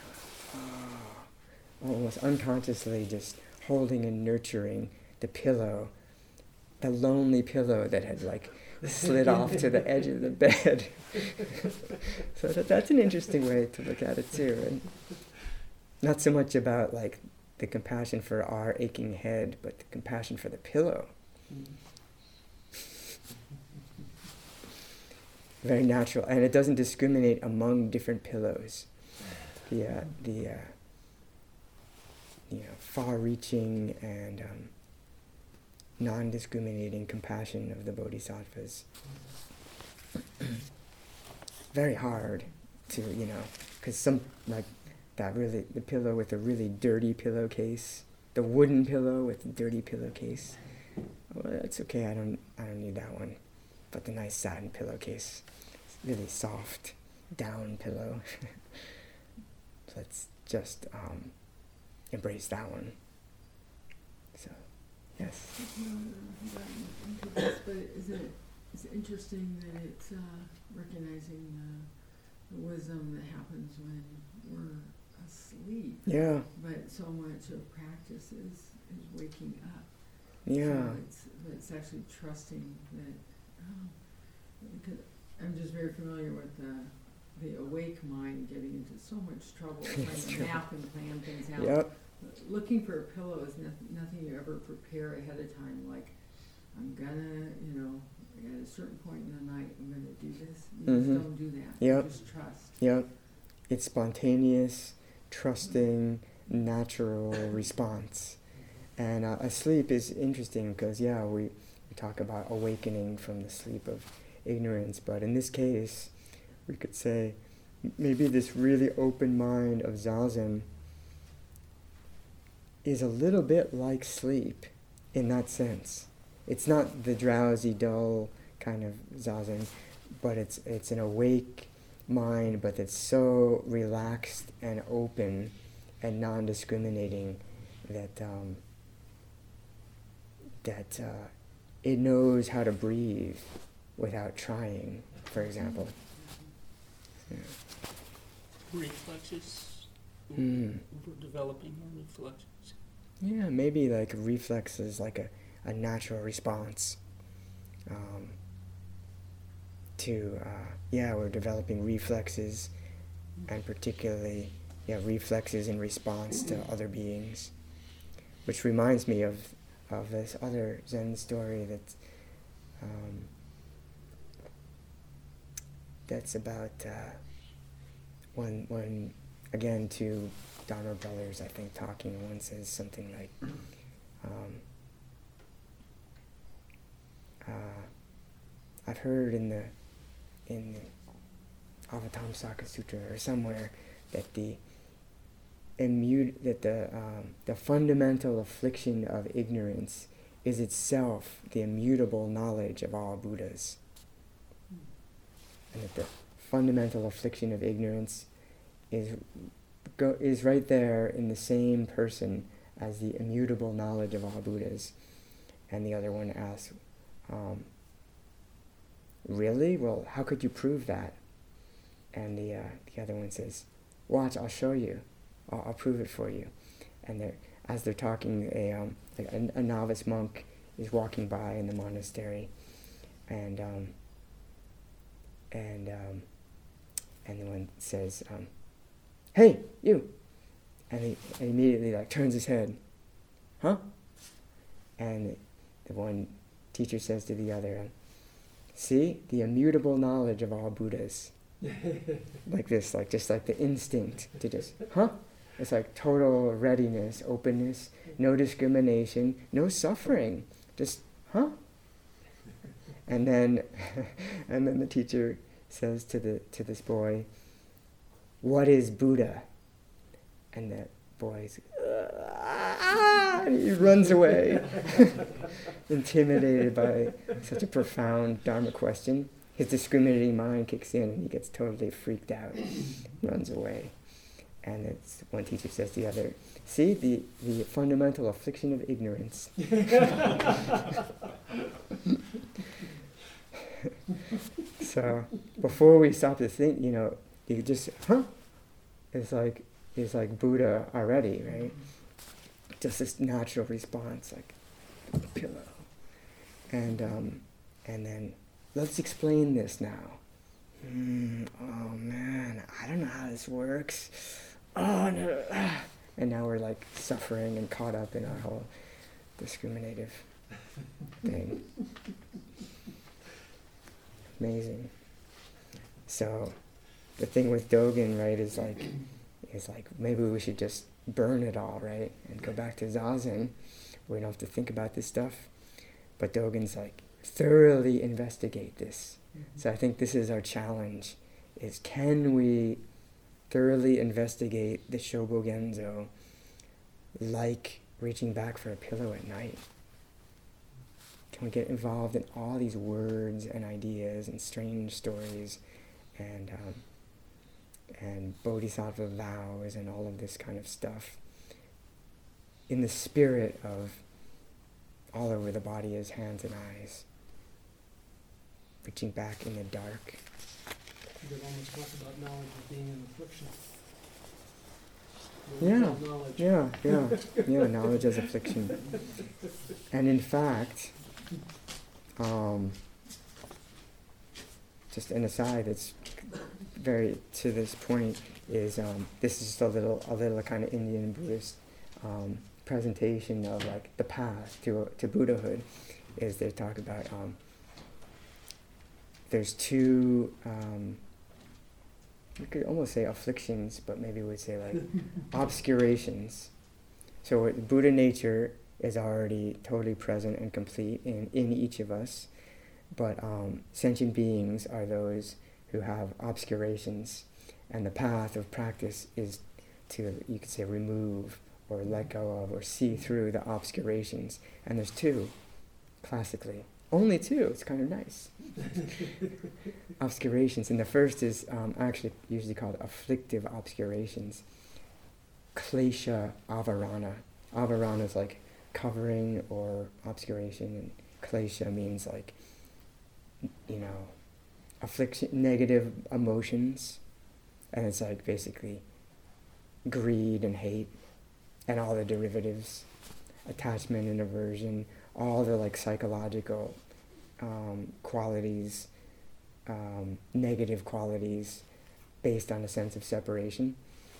Oh. Almost unconsciously just holding and nurturing the pillow, the lonely pillow that had like slid off to the edge of the bed. So that, that's an interesting way to look at it too. And not so much about like the compassion for our aching head, but the compassion for the pillow. Mm. Very natural, and it doesn't discriminate among different pillows. The uh, the uh, you know far-reaching and um, non-discriminating compassion of the bodhisattvas. Very hard to you know, because some like. That really, the pillow with a really dirty pillowcase, the wooden pillow with the dirty pillowcase. Well, that's okay. I don't, I don't need that one. But the nice satin pillowcase, really soft down pillow. Let's just um, embrace that one. So, yes. But is it, it's interesting that it's uh, recognizing uh, the wisdom that happens when we're asleep. Yeah. But so much of practice is, is waking up. Yeah. So it's, it's actually trusting that, oh, because I'm just very familiar with the, the awake mind getting into so much trouble trying to true. map and plan things out. Yep. looking for a pillow is nothing, nothing you ever prepare ahead of time. Like, I'm gonna, you know, at a certain point in the night, I'm gonna do this. You Mhm. just don't do that. Yep. You just trust. Yep. It's spontaneous, trusting, natural response. And uh, asleep is interesting because, yeah, we, we talk about awakening from the sleep of ignorance. But in this case, we could say m- maybe this really open mind of Zazen is a little bit like sleep in that sense. It's not the drowsy, dull kind of Zazen, but it's it's an awake mind, but it's so relaxed and open and non-discriminating that um, that uh, it knows how to breathe without trying, for example. Yeah. Reflexes. Mm. We're developing our reflexes. Yeah, maybe like reflex is like a, a natural response um, to, uh, yeah, we're developing reflexes, and particularly, yeah, reflexes in response to other beings. Which reminds me of, of this other Zen story that's, um, that's about uh, when, when, again, two Dharma brothers, I think, talking, and one says something like, um, uh, I've heard in the in the Avatamsaka Sutra or somewhere that the immute that the um, the fundamental affliction of ignorance is itself the immutable knowledge of all Buddhas, and that the fundamental affliction of ignorance is go is right there in the same person as the immutable knowledge of all Buddhas. And the other one asks, um, really? Well, how could you prove that? And the uh, the other one says, watch, I'll show you. I'll, I'll prove it for you. And they're, as they're talking, a, um, like a, a novice monk is walking by in the monastery, and um, and um, and the one says, um, hey, you! And he and immediately like turns his head, huh? And the one teacher says to the other, see, the immutable knowledge of all Buddhas. Like this, like just like the instinct to just, huh? It's like total readiness, openness, no discrimination, no suffering, just, huh? And then, and then the teacher says to the to this boy, what is Buddha? And that boy's, ah, and he runs away, intimidated by such a profound Dharma question. His discriminating mind kicks in and he gets totally freaked out, runs away. And it's one teacher says to the other, see, the, the fundamental affliction of ignorance. So before we stop to think, you know, you just, huh? It's like, it's like Buddha already, right? Just this natural response, like a pillow. And, um, and then, let's explain this now. Mm, oh man, I don't know how this works. Oh no. Ah. And now we're like suffering and caught up in our whole discriminative thing. Amazing. So the thing with Dogen, right, is like, is like maybe we should just burn it all, right, and go back to Zazen. We don't have to think about this stuff. But Dogen's like, thoroughly investigate this. Mm-hmm. So I think this is our challenge, is can we thoroughly investigate the Shobogenzo like reaching back for a pillow at night? Can we get involved in all these words and ideas and strange stories and um, and bodhisattva vows and all of this kind of stuff in the spirit of all over the body as hands and eyes, reaching back in the dark. You could almost talk about knowledge as being an affliction. Yeah, Knowledge. yeah, yeah, yeah, knowledge as affliction. And in fact, um, just an aside that's very to this point is, um, this is just a little, a little kind of Indian Buddhist um, presentation of like the path to to Buddhahood is they talk about um, there's two, um, you could almost say afflictions, but maybe we'd say like obscurations. So what Buddha nature is already totally present and complete in, in each of us, but um, sentient beings are those who have obscurations, and the path of practice is to, you could say, remove or let go of or see through the obscurations. And there's two, classically. Only two, it's kind of nice. Obscurations, and the first is um, actually usually called afflictive obscurations. Klesha avarana. Avarana is like covering or obscuration, and klesha means like, you know, affliction, negative emotions, and it's like basically greed and hate and all the derivatives, attachment and aversion, all the like psychological um, qualities, um, negative qualities based on a sense of separation.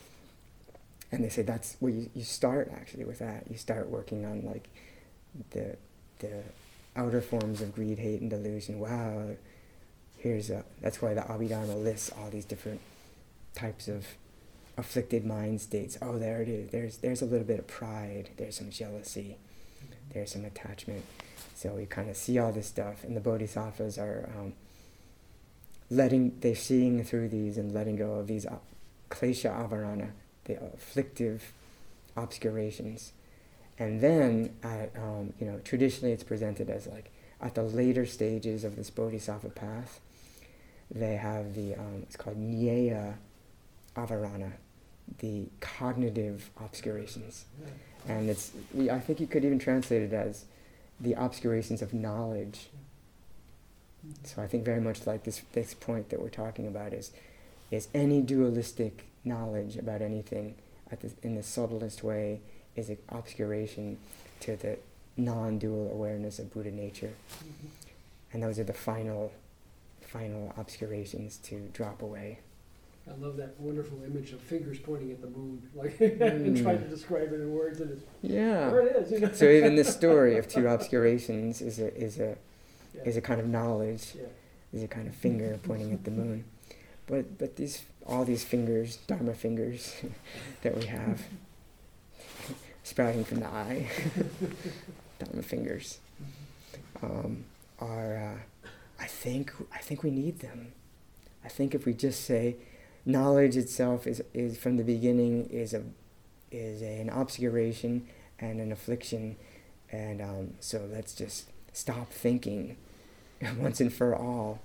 And they say that's where you, you start actually with that. You start working on like the the outer forms of greed, hate, and delusion. Wow, here's a, that's why the Abhidharma lists all these different types of afflicted mind states. Oh, there it is. There's there's a little bit of pride. There's some jealousy. There's some attachment. So we kind of see all this stuff, and the bodhisattvas are um, letting, they're seeing through these and letting go of these uh, klesha avarana, the afflictive obscurations. And then, at, um, you know, traditionally it's presented as like at the later stages of this bodhisattva path, they have the, um, it's called nyaya avarana, the cognitive obscurations. And it's, I think you could even translate it as the obscurations of knowledge. So I think very much like this this point that we're talking about is is any dualistic knowledge about anything at the, in the subtlest way is an obscuration to the non-dual awareness of Buddha nature. Mm-hmm. And those are the final final obscurations to drop away. I love that wonderful image of fingers pointing at the moon, like and Mm. trying to describe it in words, and it's Yeah. there it is. You know? So even this story of two obscurations is a is a Yeah. is a kind of knowledge, Yeah. is a kind of finger pointing at the moon. But but these all these fingers, Dharma fingers that we have sprouting from the eye, Dharma fingers, um, are uh, I think I think we need them. I think if we just say knowledge itself is, is from the beginning is a is a, an obscuration and an affliction, and um, so let's just stop thinking once and for all.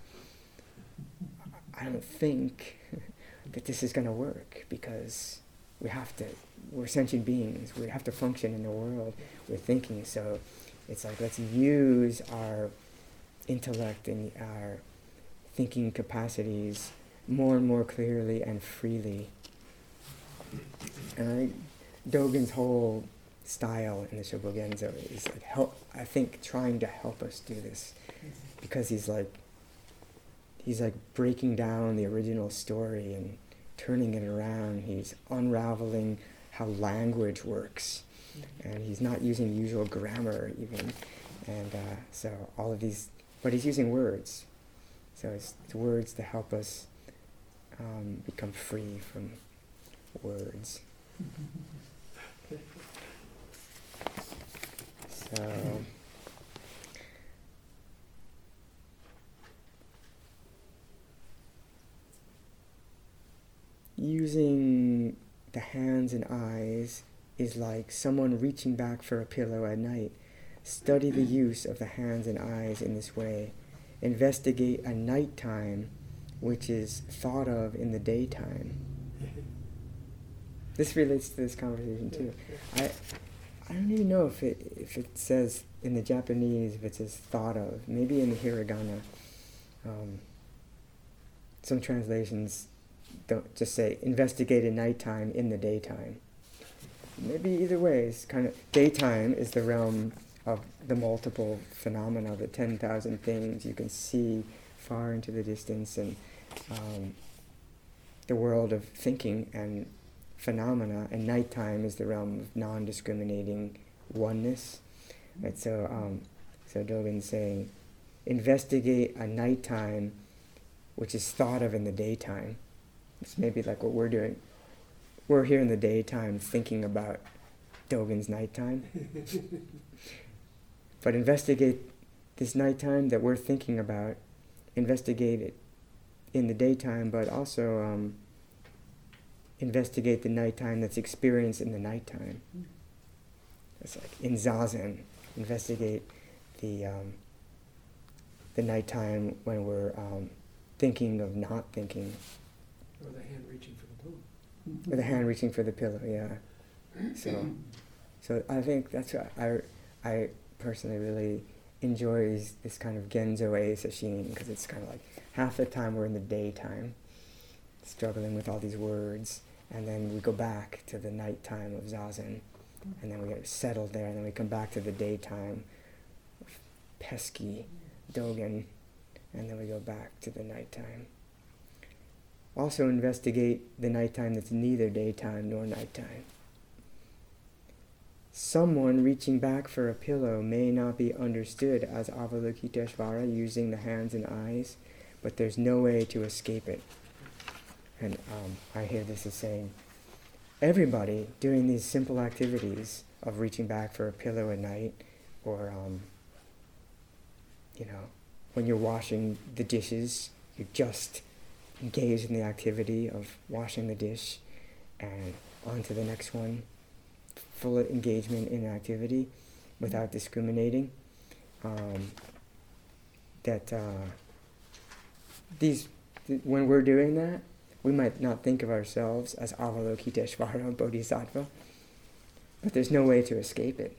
I don't think that this is going to work, because we have to, we're sentient beings, we have to function in the world, we're thinking, so it's like let's use our intellect and our thinking capacities more and more clearly and freely. And I think Dogen's whole style in the Shobogenzo is like help, I think trying to help us do this, because he's like he's like breaking down the original story and turning it around. He's unraveling how language works, and he's not using usual grammar even, and uh, so all of these, but he's using words. So it's, it's words to help us um, become free from words. So using the hands and eyes is like someone reaching back for a pillow at night. Study the use of the hands and eyes in this way. Investigate a nighttime which is thought of in the daytime. This relates to this conversation too. I I don't even know if it if it says in the Japanese, if it says thought of. Maybe in the hiragana. Um, some translations don't just say investigate a nighttime in the daytime. Maybe either way, it's kind of daytime is the realm of the multiple phenomena, the ten thousand things you can see far into the distance, and um, the world of thinking and phenomena, and nighttime is the realm of non-discriminating oneness. Right, so, um, so Dogen's saying, investigate a nighttime which is thought of in the daytime. It's maybe like what we're doing. We're here in the daytime thinking about Dogen's nighttime. But investigate this nighttime that we're thinking about, investigate it in the daytime, but also um, investigate the nighttime that's experienced in the nighttime. It's like in Zazen, investigate the um, the nighttime when we're um, thinking of not thinking. Or the hand reaching for the pillow. Or the hand reaching for the pillow, yeah. So, so I think that's what I, I personally really enjoy is this kind of Genzo E Sesshin, because it's kind of like half the time we're in the daytime, struggling with all these words, and then we go back to the nighttime of Zazen, and then we get settled there, and then we come back to the daytime of pesky Dogen, and then we go back to the nighttime. Also investigate the nighttime that's neither daytime nor nighttime. Someone reaching back for a pillow may not be understood as Avalokiteshvara using the hands and eyes, but there's no way to escape it. And um, I hear this as saying, everybody doing these simple activities of reaching back for a pillow at night, or, um, you know, when you're washing the dishes, you just engage in the activity of washing the dish and on to the next one. Full engagement in activity without discriminating. Um, that uh, these, th- when we're doing that, we might not think of ourselves as Avalokiteshvara Bodhisattva, but there's no way to escape it.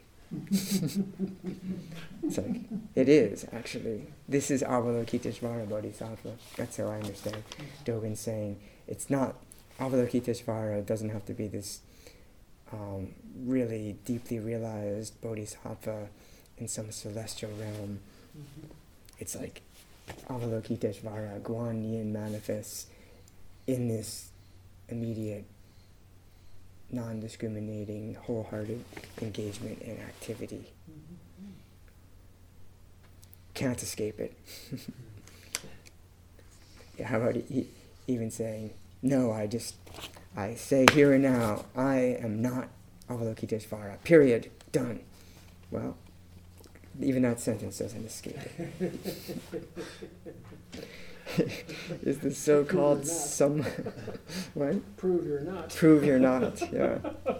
It's like, it is actually. This is Avalokiteshvara Bodhisattva. That's how I understand Dogen saying it's not, Avalokiteshvara doesn't have to be this Um, really deeply realized bodhisattva in some celestial realm. Mm-hmm. It's like Avalokiteshvara, Guan Yin manifests in this immediate, non-discriminating, wholehearted engagement in activity. Mm-hmm. Can't escape it. Yeah, how about e- even saying, no, I just, I say here and now, I am not Avalokiteshvara, period, done. Well, even that sentence doesn't escape it. Is the so-called Prove you're not. some... What? Prove you're not. Prove you're not, yeah.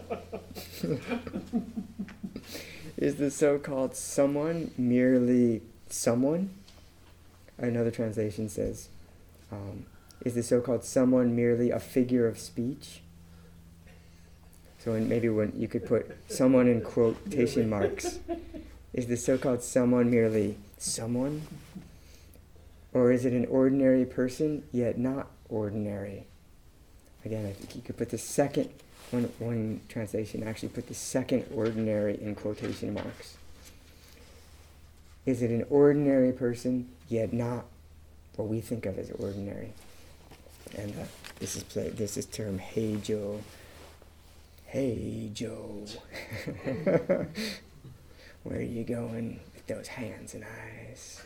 Is the so-called someone merely someone? Another translation says, um, is the so-called someone merely a figure of speech? So when, maybe when you could put someone in quotation marks. Is the so-called someone merely someone? Or is it an ordinary person, yet not ordinary? Again, I think you could put the second, one, one translation actually put the second ordinary in quotation marks. Is it an ordinary person, yet not what we think of as ordinary? And uh, this is play, this is termed Heijo. Hey Joe, where are you going with those hands and eyes?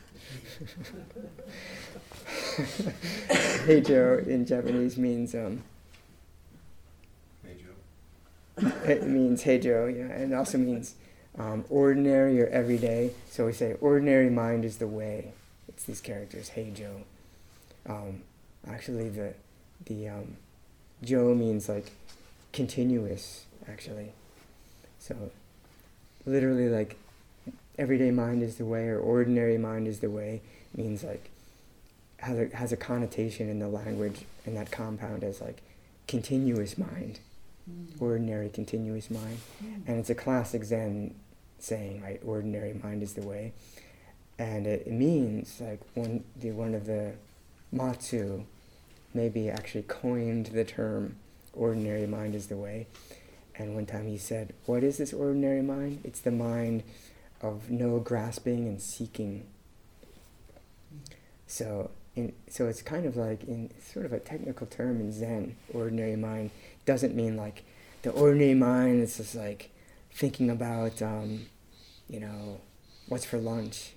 Hey Joe in Japanese means um. Hey Joe. It means hey Joe, yeah, and it also means um, ordinary or everyday. So we say ordinary mind is the way. It's these characters, hey Joe. Um, actually, the the um, Joe means like continuous, actually. So literally, like everyday mind is the way, or ordinary mind is the way, means like has a has a connotation in the language in that compound as like continuous mind. Mm. Ordinary continuous mind. Mm. And it's a classic Zen saying, right? Ordinary mind is the way. And it, it means, like, one, the, one of the Matsu maybe actually coined the term ordinary mind is the way. And one time he said, what is this ordinary mind? It's the mind of no grasping and seeking. So in, so it's kind of like, in sort of a technical term in Zen, ordinary mind doesn't mean like the ordinary mind is just like thinking about, um, you know, what's for lunch.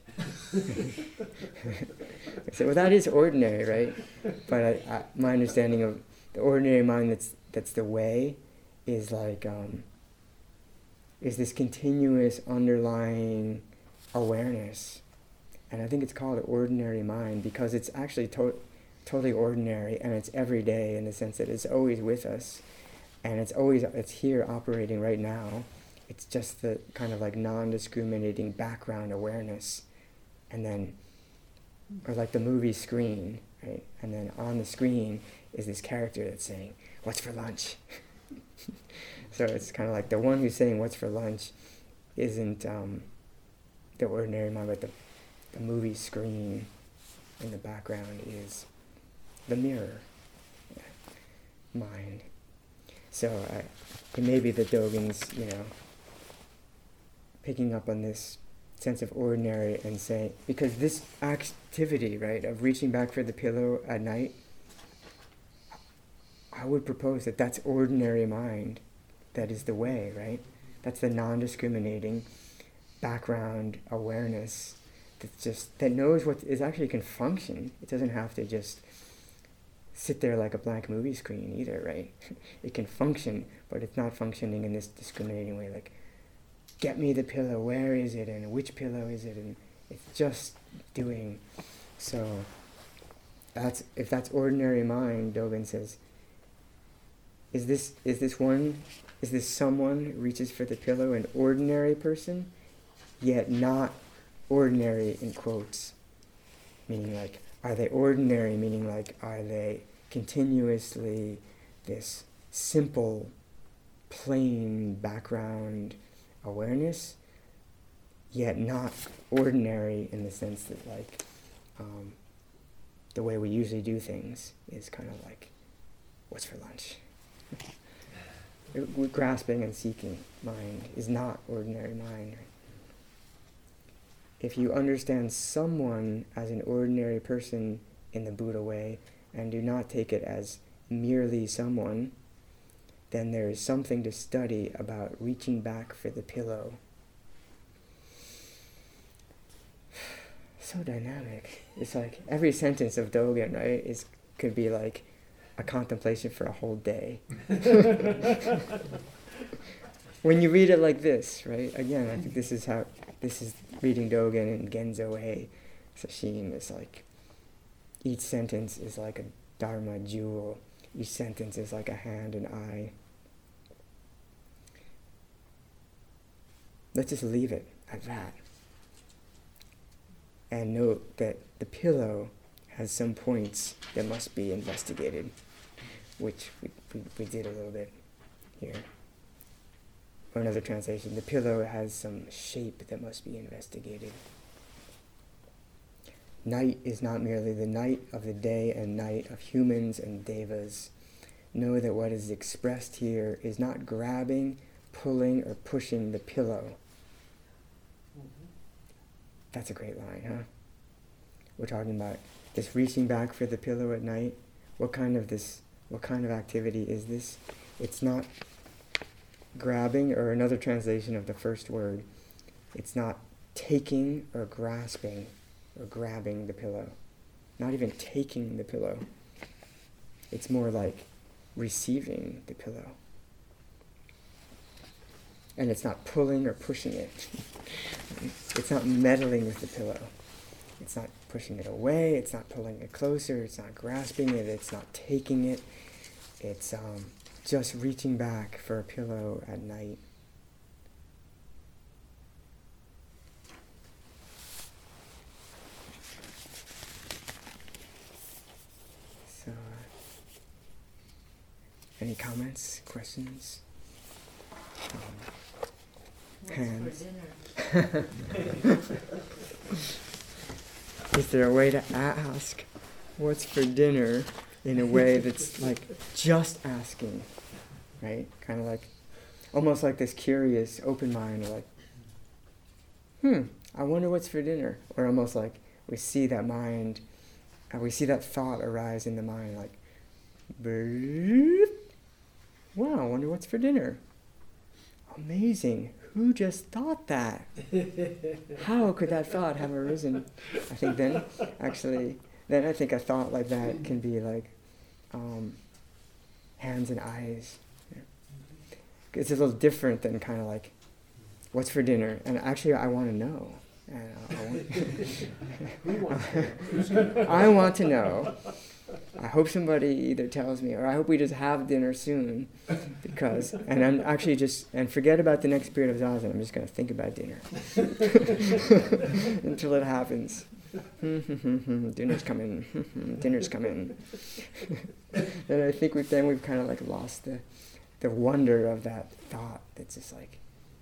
So, well, that is ordinary, right? But I, I, my understanding of the ordinary mind that's that's the way is like um, is this continuous underlying awareness, and I think it's called an ordinary mind because it's actually to- totally ordinary, and it's every day in the sense that it's always with us, and it's always it's here operating right now. It's just the kind of like non-discriminating background awareness, and then, or like the movie screen, right? And then on the screen is this character that's saying, "What's for lunch?" So it's kind of like the one who's saying "What's for lunch" isn't um, the ordinary mind, but the the movie screen in the background is the mirror yeah, mind. So I, it may be that Dogen's, you know, picking up on this sense of ordinary and saying, because this activity, right, of reaching back for the pillow at night, I would propose that that's ordinary mind. That is the way, right? That's the non-discriminating background awareness that just, that knows what is actually can function. It doesn't have to just sit there like a blank movie screen either, right? It can function, but it's not functioning in this discriminating way, like, get me the pillow, where is it, and which pillow is it, and it's just doing. So that's, if that's ordinary mind, Dogen says, is this is this one, is this someone who reaches for the pillow an ordinary person, yet not ordinary in quotes, meaning like, are they ordinary, meaning like, are they continuously this simple, plain background awareness, yet not ordinary in the sense that like um, the way we usually do things is kind of like, what's for lunch? We're grasping and seeking mind is not ordinary mind. If you understand someone as an ordinary person in the Buddha way and do not take it as merely someone, then there is something to study about reaching back for the pillow. So dynamic. It's like every sentence of Dogen, right, is could be like a contemplation for a whole day. When you read it like this, right? Again, I think this is how this is reading Dogen and Genzo Ei Sesshin. It's like each sentence is like a Dharma jewel. Each sentence is like a hand and eye. Let's just leave it at that. And note that the pillow has some points that must be investigated, which we, we, we did a little bit here. Or another translation, the pillow has some shape that must be investigated. Night is not merely the night of the day and night of humans and devas. Know that what is expressed here is not grabbing, pulling, or pushing the pillow. Mm-hmm. That's a great line, huh? We're talking about this reaching back for the pillow at night. What kind of this, what kind of activity is this? It's not grabbing, or another translation of the first word, it's not taking or grasping or grabbing the pillow. Not even taking the pillow. It's more like receiving the pillow. And it's not pulling or pushing it. It's not meddling with the pillow. It's not pushing it away, it's not pulling it closer, it's not grasping it, it's not taking it. It's um, just reaching back for a pillow at night. So, uh, any comments, questions? Um, What's hands. for dinner? Is there a way to ask what's for dinner in a way that's like just asking, right? Kind of like, almost like this curious, open mind, like, hmm, I wonder what's for dinner. Or almost like we see that mind and we see that thought arise in the mind, like, "Brrrr. Wow, I wonder what's for dinner. Amazing. Who just thought that? How could that thought have arisen?" I think then, actually, then I think a thought like that can be like um, hands and eyes. It's a little different than kind of like, what's for dinner? And actually, I want to know. And I, I, want I want to know. I hope somebody either tells me, or I hope we just have dinner soon, because, and I'm actually just, and forget about the next period of Zazen, I'm just going to think about dinner until it happens. Dinner's coming, dinner's coming. And I think we've, then we've kind of like lost the, the wonder of that thought that's just like,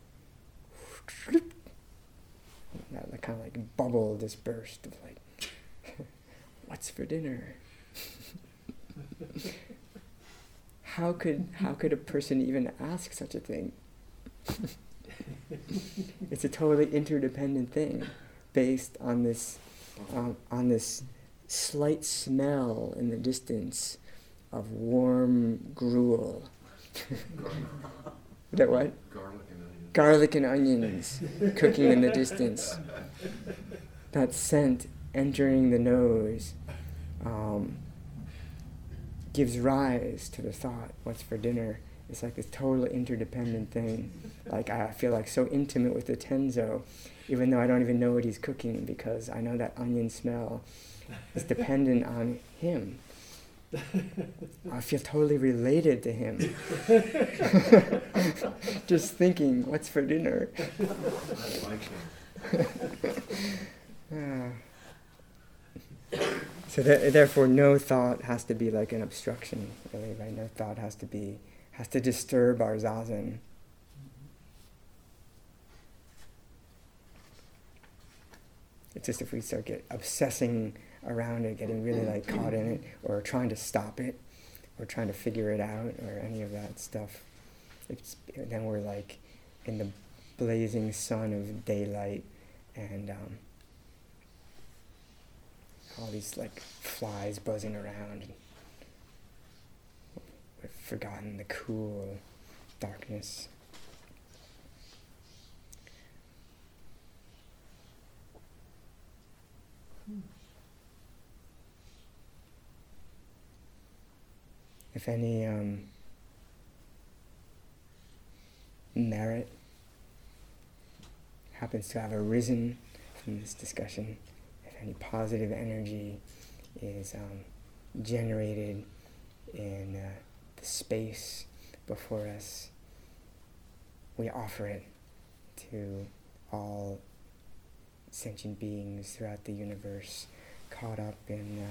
that, that kind of like bubble dispersed of like, what's for dinner? How could how could a person even ask such a thing? It's a totally interdependent thing, based on this um, on this slight smell in the distance of warm gruel. That what? Garlic and onions. Garlic and onions cooking in the distance. That scent entering the nose um, gives rise to the thought, what's for dinner? It's like this totally interdependent thing. Like I feel like so intimate with the Tenzo, even though I don't even know what he's cooking, because I know that onion smell is dependent on him. I feel totally related to him. Just thinking, what's for dinner? I like him. Ah. So th- therefore, no thought has to be like an obstruction, really, right? No thought has to be has to disturb our zazen. It's just if we start get obsessing around it, getting really like caught in it, or trying to stop it, or trying to figure it out, or any of that stuff, it's, then we're like in the blazing sun of daylight, and um, all these like flies buzzing around. We've forgotten the cool darkness. If any um, merit happens to have arisen from this discussion, if any positive energy is um, generated in uh, the space before us, we offer it to all sentient beings throughout the universe caught up in uh,